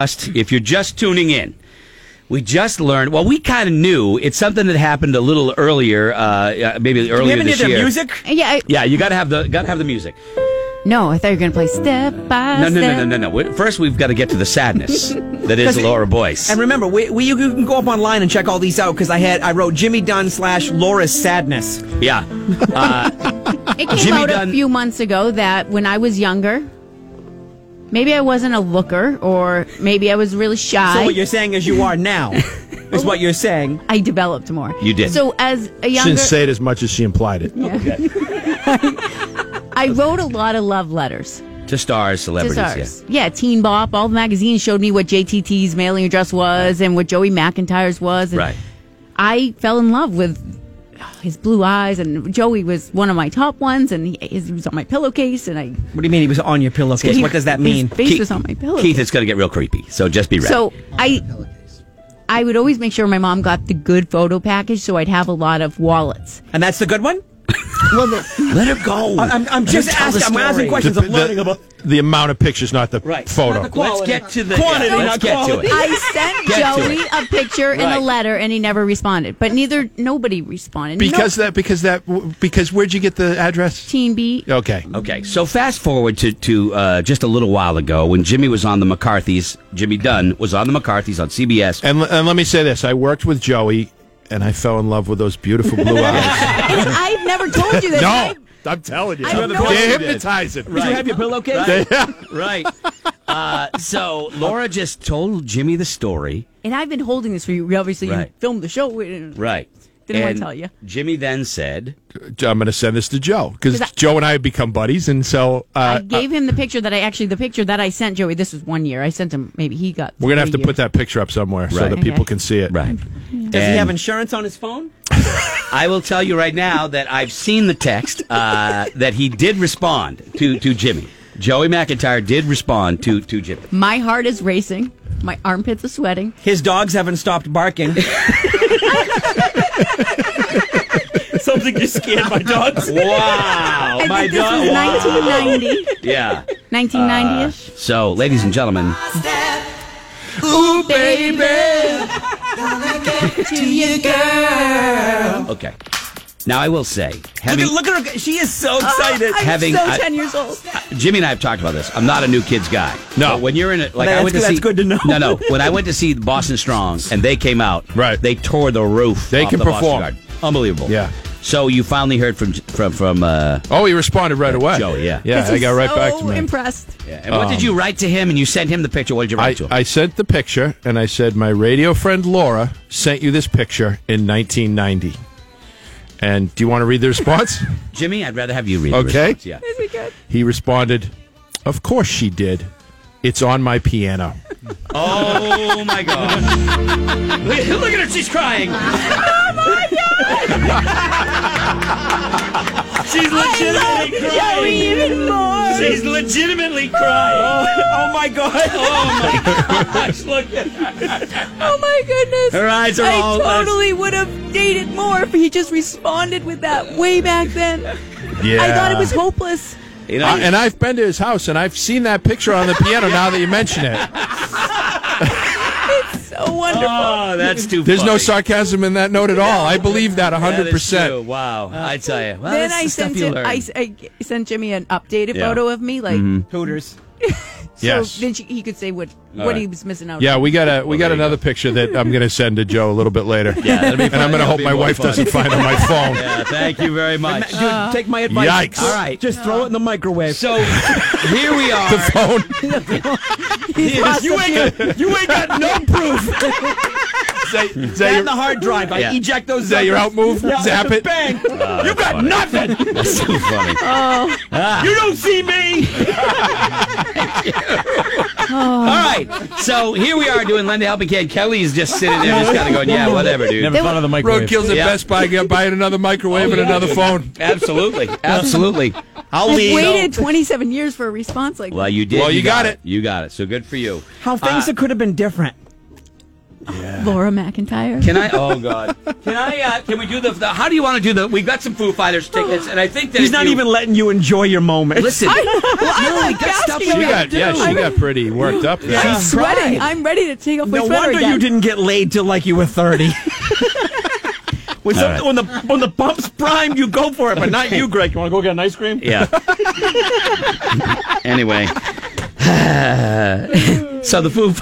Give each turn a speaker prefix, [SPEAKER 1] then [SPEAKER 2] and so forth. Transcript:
[SPEAKER 1] If you're just tuning in, we just learned. Well, we kind of knew it's something that happened a little earlier, maybe earlier this year.
[SPEAKER 2] Do we have any music?
[SPEAKER 1] Yeah, you got to have the music.
[SPEAKER 3] No, I thought you were going to play Step by Step.
[SPEAKER 1] No. First, we've got to get to the sadness that is Laura Boyce.
[SPEAKER 2] And remember, you can go up online and check all these out because I wrote Jimmy Dunn / Laura's Sadness.
[SPEAKER 1] Yeah.
[SPEAKER 3] It came
[SPEAKER 1] Jimmy
[SPEAKER 3] out
[SPEAKER 1] Dunn.
[SPEAKER 3] a few months ago that when I was younger, maybe I wasn't a looker or maybe I was really shy.
[SPEAKER 2] So what you're saying is you are now, is what you're saying.
[SPEAKER 3] I developed more.
[SPEAKER 1] You did.
[SPEAKER 3] So as a
[SPEAKER 4] She
[SPEAKER 3] younger...
[SPEAKER 4] didn't say it as much as she implied it.
[SPEAKER 3] Yeah.
[SPEAKER 1] Okay.
[SPEAKER 3] I wrote a lot of love letters.
[SPEAKER 1] To stars, celebrities,
[SPEAKER 3] to stars. Yeah, Teen Bop, all the magazines showed me what JTT's mailing address was and what Joey McIntyre's was. And
[SPEAKER 1] Right.
[SPEAKER 3] I fell in love with his blue eyes, and Joey was one of my top ones, and he was on my pillowcase, and
[SPEAKER 2] What do you mean he was on your pillowcase? What does that mean?
[SPEAKER 3] His face was on my pillowcase.
[SPEAKER 1] Keith, it's going to get real creepy, so just be ready.
[SPEAKER 3] So I would always make sure my mom got the good photo package, so I'd have a lot of wallets.
[SPEAKER 2] And that's the good one?
[SPEAKER 1] Let her go.
[SPEAKER 2] I'm just asking. I'm asking questions. I'm learning about
[SPEAKER 4] The amount of pictures, not the photo.
[SPEAKER 1] Let's get to the
[SPEAKER 2] Quantity,
[SPEAKER 1] let's
[SPEAKER 2] not
[SPEAKER 1] get to
[SPEAKER 2] quality.
[SPEAKER 1] it.
[SPEAKER 3] I sent
[SPEAKER 1] Get to
[SPEAKER 3] Joey a picture and a letter, and he never responded. But nobody responded.
[SPEAKER 4] Because where'd you get the address?
[SPEAKER 3] Teen Beat.
[SPEAKER 4] Okay.
[SPEAKER 1] So fast forward to just a little while ago when Jimmy was on the McCarthys. Jimmy Dunn was on the McCarthys on CBS.
[SPEAKER 4] And let me say this: I worked with Joey, and I fell in love with those beautiful blue eyes.
[SPEAKER 3] And I've never told you this.
[SPEAKER 4] No, I'm telling you,
[SPEAKER 3] I know
[SPEAKER 4] they're
[SPEAKER 3] you
[SPEAKER 4] hypnotizing.
[SPEAKER 2] Did you have your pillowcase?
[SPEAKER 1] Right. So Laura just told Jimmy the story.
[SPEAKER 3] And I've been holding this for you. Obviously, you
[SPEAKER 1] Right.
[SPEAKER 3] filmed the show.
[SPEAKER 1] Right.
[SPEAKER 3] Didn't want
[SPEAKER 1] And
[SPEAKER 3] to tell you.
[SPEAKER 1] Jimmy then said,
[SPEAKER 4] I'm going to send this to Joe because
[SPEAKER 3] 'Cause
[SPEAKER 4] Joe and I have become buddies, and so
[SPEAKER 3] I gave him the picture that I sent Joey. This was 1 year. I sent him. Maybe he got.
[SPEAKER 4] we're going to have to
[SPEAKER 3] 3
[SPEAKER 4] put that picture up somewhere so
[SPEAKER 1] Right.
[SPEAKER 4] that people
[SPEAKER 3] Okay.
[SPEAKER 4] can see it.
[SPEAKER 1] right.
[SPEAKER 2] Does he have insurance on his phone?
[SPEAKER 1] I will tell you right now that I've seen the text that he did respond to Jimmy. Joey McIntyre did respond to Jimmy.
[SPEAKER 3] My heart is racing. My armpits are sweating.
[SPEAKER 2] His dogs haven't stopped barking. Something just scared my dogs.
[SPEAKER 1] Wow.
[SPEAKER 3] I
[SPEAKER 1] My
[SPEAKER 3] think this
[SPEAKER 1] dog.
[SPEAKER 3] was
[SPEAKER 1] Wow.
[SPEAKER 3] 1990.
[SPEAKER 1] Yeah.
[SPEAKER 3] 1990-ish.
[SPEAKER 1] So, ladies and gentlemen,
[SPEAKER 3] Ooh, baby. To you, girl.
[SPEAKER 1] okay. Now, I will say, having
[SPEAKER 2] Look at her. She is so excited.
[SPEAKER 3] I'm
[SPEAKER 1] Having-
[SPEAKER 3] so
[SPEAKER 1] I-
[SPEAKER 3] 10 years old.
[SPEAKER 1] Jimmy and I have talked about this. I'm not a new kids guy.
[SPEAKER 4] No.
[SPEAKER 1] But when you're in it, like
[SPEAKER 2] That's
[SPEAKER 1] I went to
[SPEAKER 2] good-
[SPEAKER 1] see.
[SPEAKER 2] that's good to know.
[SPEAKER 1] No. When I went to see Boston Strong and they came out,
[SPEAKER 4] Right.
[SPEAKER 1] They tore the roof.
[SPEAKER 4] They
[SPEAKER 1] off
[SPEAKER 4] can
[SPEAKER 1] the Boston
[SPEAKER 4] perform.
[SPEAKER 1] Garden. Unbelievable.
[SPEAKER 4] Yeah.
[SPEAKER 1] So you finally heard from
[SPEAKER 4] Oh, he responded right away.
[SPEAKER 1] Joey, yeah.
[SPEAKER 4] Yeah, I got right
[SPEAKER 3] so
[SPEAKER 4] back to me.
[SPEAKER 3] impressed.
[SPEAKER 1] yeah. And what did you write to him? And you sent him the picture. What did you write to him?
[SPEAKER 4] I sent the picture, and I said, my radio friend Laura sent you this picture in 1990. And do you want to read the response?
[SPEAKER 1] Jimmy, I'd rather have you read.
[SPEAKER 4] Okay.
[SPEAKER 1] The response. Yeah.
[SPEAKER 3] Is it good?
[SPEAKER 4] He responded, of course she did. It's on my piano.
[SPEAKER 1] Oh my God! Look at her. She's crying.
[SPEAKER 3] Oh, my God.
[SPEAKER 1] She's legitimately
[SPEAKER 3] Joey
[SPEAKER 1] crying.
[SPEAKER 3] even more.
[SPEAKER 1] She's legitimately crying.
[SPEAKER 2] Oh my God.
[SPEAKER 1] Oh my gosh! Look at her.
[SPEAKER 3] Oh, my goodness.
[SPEAKER 1] Her eyes are all.
[SPEAKER 3] I totally would have dated more if he just responded with that way back then.
[SPEAKER 4] Yeah.
[SPEAKER 3] I thought it was hopeless.
[SPEAKER 1] You know,
[SPEAKER 4] And I've been to his house, and I've seen that picture on the piano now that you mention it.
[SPEAKER 3] So wonderful.
[SPEAKER 1] oh, that's too.
[SPEAKER 4] There's no
[SPEAKER 1] funny.
[SPEAKER 4] sarcasm in that note at all. I believe that
[SPEAKER 1] That is
[SPEAKER 4] 100%.
[SPEAKER 1] true. Wow, I tell you. Well,
[SPEAKER 3] Then
[SPEAKER 1] that's
[SPEAKER 3] I
[SPEAKER 1] the stuff
[SPEAKER 3] sent
[SPEAKER 1] you
[SPEAKER 3] him.
[SPEAKER 1] learn.
[SPEAKER 3] I sent Jimmy an updated
[SPEAKER 1] Yeah.
[SPEAKER 3] photo of me, like
[SPEAKER 2] Hooters.
[SPEAKER 3] so.
[SPEAKER 4] Yes.
[SPEAKER 3] Then he could say what
[SPEAKER 1] right.
[SPEAKER 3] he was missing out.
[SPEAKER 4] Yeah,
[SPEAKER 3] on.
[SPEAKER 4] we got
[SPEAKER 1] there you
[SPEAKER 4] another
[SPEAKER 1] go.
[SPEAKER 4] picture that I'm going to send to Joe a little bit later.
[SPEAKER 1] Yeah, that'll be
[SPEAKER 4] And
[SPEAKER 1] fun.
[SPEAKER 4] I'm going to
[SPEAKER 1] That'll
[SPEAKER 4] hope
[SPEAKER 1] be
[SPEAKER 4] my
[SPEAKER 1] more
[SPEAKER 4] wife
[SPEAKER 1] fun.
[SPEAKER 4] doesn't find it on my phone.
[SPEAKER 1] Yeah, thank you very much.
[SPEAKER 2] Dude, take my advice.
[SPEAKER 4] Yikes.
[SPEAKER 1] All right.
[SPEAKER 2] Just throw it in the microwave.
[SPEAKER 1] So here we are.
[SPEAKER 4] The phone.
[SPEAKER 2] You ain't got no proof.
[SPEAKER 4] Is
[SPEAKER 2] That
[SPEAKER 4] that
[SPEAKER 2] and the hard drive. I
[SPEAKER 1] Yeah.
[SPEAKER 2] eject those.
[SPEAKER 4] Is that your
[SPEAKER 2] suckers.
[SPEAKER 4] out move?
[SPEAKER 2] Yeah,
[SPEAKER 4] Zap it?
[SPEAKER 2] Bang. You got
[SPEAKER 1] funny.
[SPEAKER 2] nothing.
[SPEAKER 1] That's so funny.
[SPEAKER 2] You don't see me.
[SPEAKER 1] All right. So here we are doing Lend a Helping Hand. Kelly's just sitting there, just kind of going, "Yeah, whatever, dude."
[SPEAKER 5] Never thought of the microwave.
[SPEAKER 4] Roadkill's at
[SPEAKER 1] Yeah.
[SPEAKER 4] Best Buy, buying another microwave and another phone.
[SPEAKER 1] Absolutely, absolutely. I'll
[SPEAKER 3] I
[SPEAKER 1] leave.
[SPEAKER 3] waited 27 years for a response like
[SPEAKER 1] Well, you did.
[SPEAKER 4] Well, you got it.
[SPEAKER 1] You got it. So good for you.
[SPEAKER 2] How things could have been different.
[SPEAKER 3] Laura McIntyre.
[SPEAKER 1] Can I? Oh God! Can I? Can we do the? How do you want to do the? We've got some Foo Fighters tickets, and I think that
[SPEAKER 2] He's
[SPEAKER 1] if
[SPEAKER 2] not
[SPEAKER 1] you-
[SPEAKER 2] even letting you enjoy your moment.
[SPEAKER 1] Listen.
[SPEAKER 3] I
[SPEAKER 1] got stuff
[SPEAKER 4] She got pretty worked up there.
[SPEAKER 3] I'm sweating. I'm ready to take off my
[SPEAKER 2] No
[SPEAKER 3] sweater
[SPEAKER 2] wonder
[SPEAKER 3] again.
[SPEAKER 2] you didn't get laid till like you were 30. When,
[SPEAKER 1] All right.
[SPEAKER 2] when the bump's prime, you go for it, but not you, Greg. You want to go get an ice cream?
[SPEAKER 1] Yeah. Anyway. So the Foo